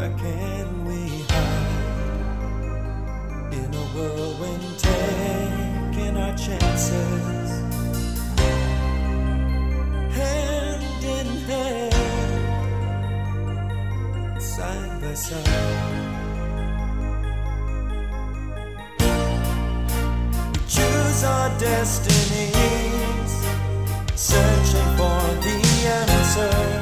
Where can we hide in a whirlwind, taking our chances, hand in hand, side by side? We choose our destinies, searching for the answer.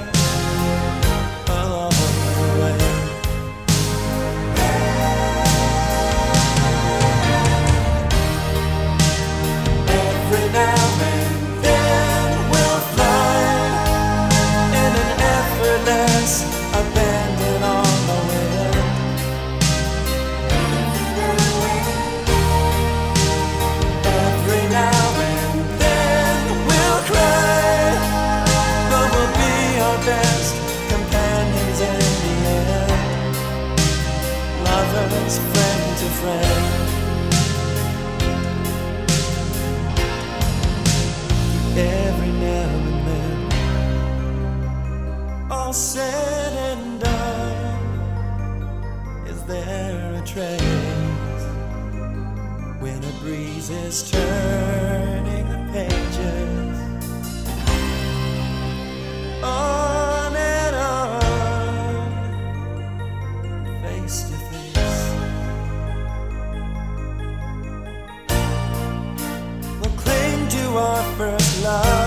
Friend to friend, every now and then, all said and done, is there a trace when a breeze is turning the pages on and on, face to face? Our first love.